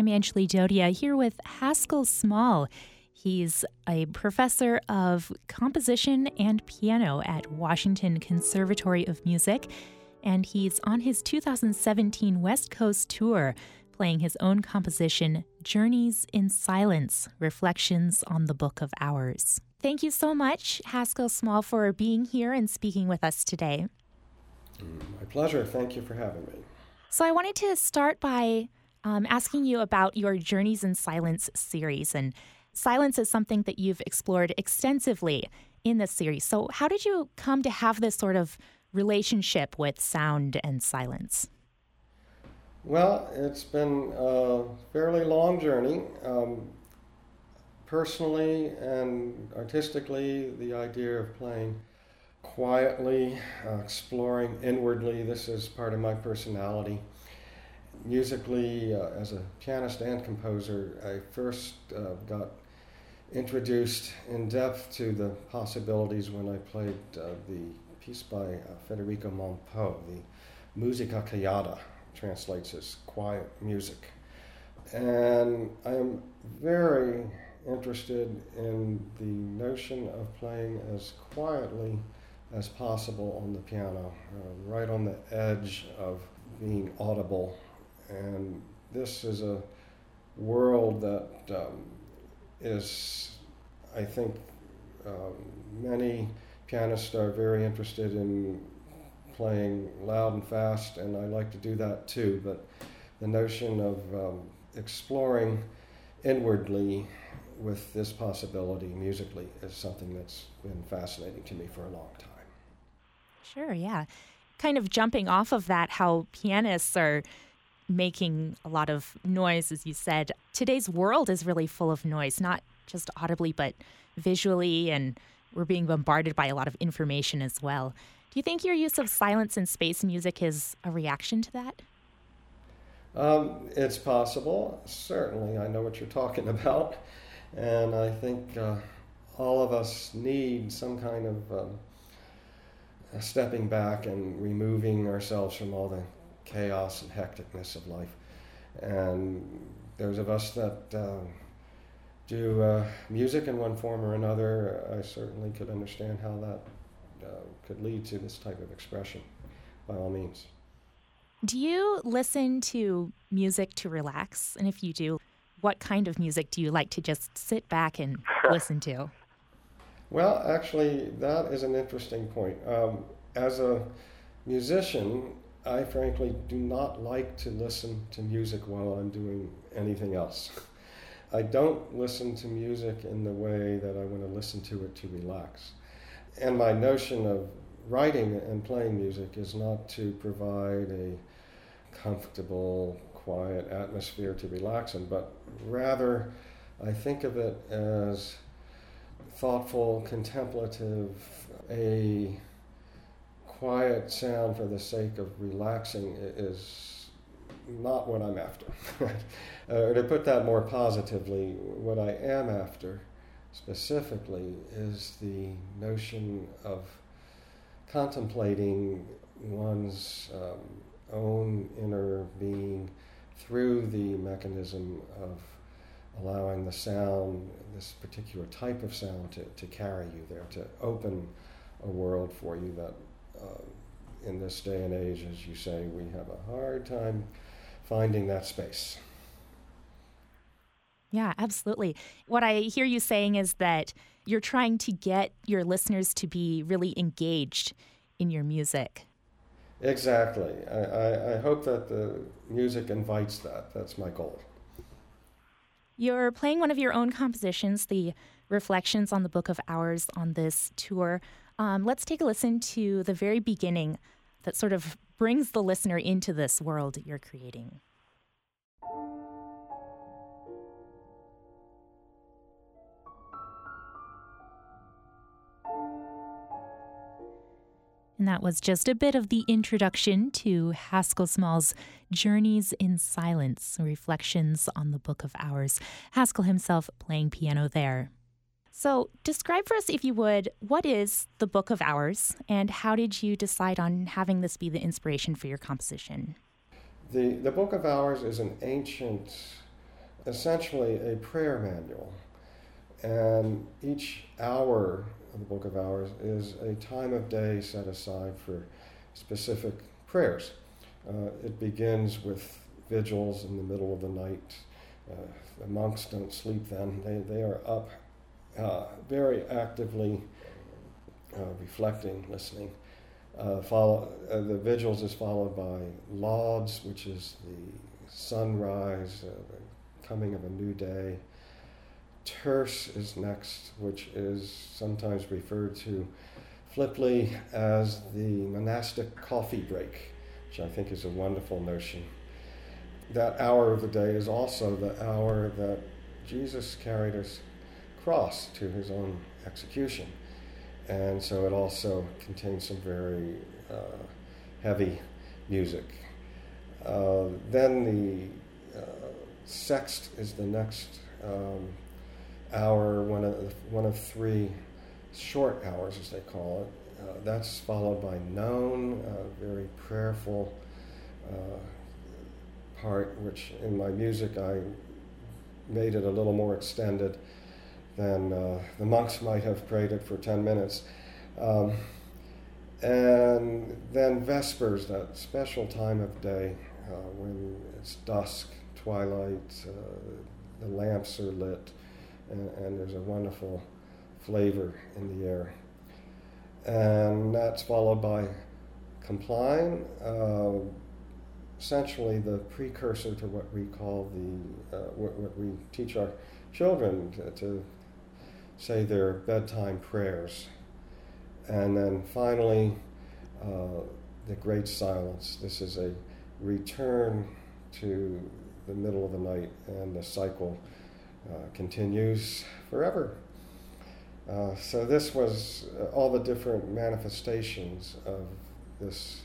I'm Angeli Dodia here with Haskell Small. He's a professor of composition and piano at Washington Conservatory of Music, and he's on his 2017 West Coast tour playing his own composition, Journeys in Silence, Reflections on the Book of Hours. Thank you so much, Haskell Small, for being here and speaking with us today. My pleasure. Thank you for having me. So I wanted to start by asking you about your Journeys in Silence series. And silence is something that you've explored extensively in this series. So how did you come to have this sort of relationship with sound and silence? Well, it's been a fairly long journey. Personally and artistically, the idea of playing quietly, exploring inwardly, this is part of my personality. Musically, as a pianist and composer, I first got introduced in depth to the possibilities when I played the piece by Federico Monpeau, the Musica Callata, translates as quiet music. And I am very interested in the notion of playing as quietly as possible on the piano, right on the edge of being audible. And this is a world that is, I think, many pianists are very interested in playing loud and fast, and I like to do that too, but the notion of exploring inwardly with this possibility musically is something that's been fascinating to me for a long time. Sure, yeah. Kind of jumping off of that, how pianists are making a lot of noise, as you said. Today's world is really full of noise, not just audibly, but visually, and we're being bombarded by a lot of information as well. Do you think your use of silence in space music is a reaction to that? It's possible. Certainly, I know what you're talking about. And I think all of us need some kind of stepping back and removing ourselves from all the chaos and hecticness of life. And those of us that do music in one form or another, I certainly could understand how that could lead to this type of expression, by all means. Do you listen to music to relax? And if you do, what kind of music do you like to just sit back and listen to? Well, actually, that is an interesting point. As a musician, I frankly do not like to listen to music while I'm doing anything else. I don't listen to music in the way that I want to listen to it to relax. And my notion of writing and playing music is not to provide a comfortable, quiet atmosphere to relax in, but rather I think of it as thoughtful, contemplative, a quiet sound for the sake of relaxing is not what I'm after. Or to put that more positively, what I am after specifically is the notion of contemplating one's own inner being through the mechanism of allowing the sound, this particular type of sound, to carry you there, to open a world for you that in this day and age, as you say, we have a hard time finding that space. Yeah, absolutely. What I hear you saying is that you're trying to get your listeners to be really engaged in your music. Exactly. I hope that the music invites that. That's my goal. You're playing one of your own compositions, the Reflections on the Book of Hours, on this tour. Let's take a listen to the very beginning that sort of brings the listener into this world you're creating. And that was just a bit of the introduction to Haskell Small's Journeys in Silence, Reflections on the Book of Hours. Haskell himself playing piano there. So describe for us, if you would, what is the Book of Hours, and how did you decide on having this be the inspiration for your composition? The Book of Hours is an ancient essentially a prayer manual. And each hour of the Book of Hours is a time of day set aside for specific prayers. It begins with vigils in the middle of the night. The monks don't sleep then. They are up very actively reflecting, listening. The vigils is followed by lauds, which is the sunrise, the coming of a new day. Terce is next, which is sometimes referred to flippantly as the monastic coffee break, which I think is a wonderful notion. That hour of the day is also the hour that Jesus carried his cross to his own execution. And so it also contains some very heavy music. Then the sext is the next hour, one of three short hours, as they call it. That's followed by none, a very prayerful part, which in my music I made it a little more extended than the monks might have prayed it for 10 minutes. And then Vespers, that special time of day when it's dusk, twilight, the lamps are lit, and there's a wonderful flavor in the air. And that's followed by Compline, essentially the precursor to what we call what we teach our children to say their bedtime prayers. And then finally, the Great Silence. This is a return to the middle of the night, and the cycle continues forever. So this was all the different manifestations of this,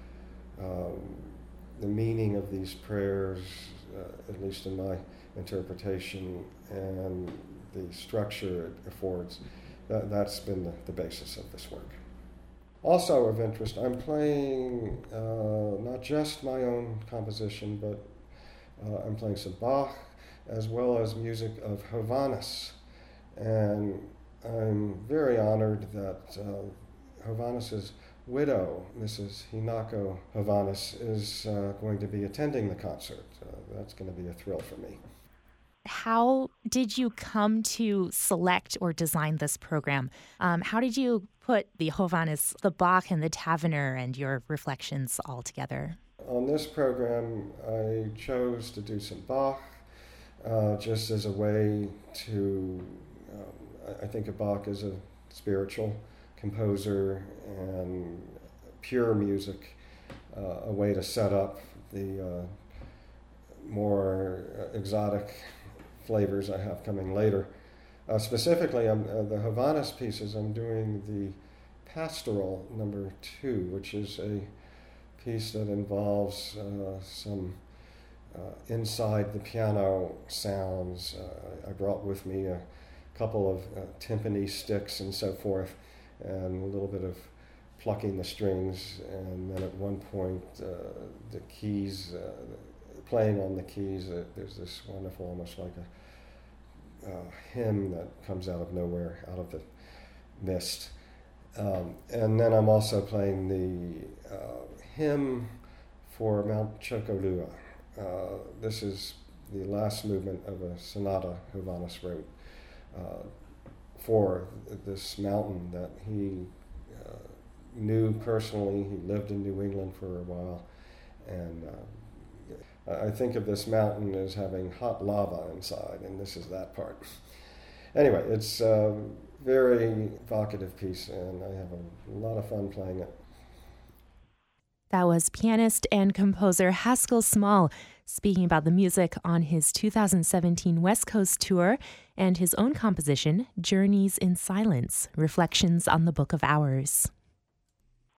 the meaning of these prayers, at least in my interpretation, and the structure it affords. That's been the basis of this work. Also of interest, I'm playing not just my own composition, but I'm playing some Bach, as well as music of Hovhannes. And I'm very honored that Hovhannes' widow, Mrs. Hinako Hovhannes, is going to be attending the concert. That's going to be a thrill for me. How did you come to select or design this program? How did you put the Hovhannes, the Bach, and the Tavener and your reflections all together? On this program, I chose to do some Bach, just as a way to, I think of Bach as a spiritual composer and pure music, a way to set up the more exotic flavors I have coming later. Specifically, the Hovhannes pieces, I'm doing the Pastoral number 2, which is a piece that involves some inside the piano sounds. I brought with me a couple of timpani sticks and so forth, and a little bit of plucking the strings, and then at one point the keys, playing on the keys, there's this wonderful, almost like a hymn that comes out of nowhere, out of the mist. And then I'm also playing the hymn for Mount Chocorua. This is the last movement of a sonata Hovhannes wrote for this mountain that he knew personally. He lived in New England for a while, and I think of this mountain as having hot lava inside, and this is that part. Anyway, it's a very evocative piece, and I have a lot of fun playing it. That was pianist and composer Haskell Small speaking about the music on his 2017 West Coast tour and his own composition, Journeys in Silence, Reflections on the Book of Hours.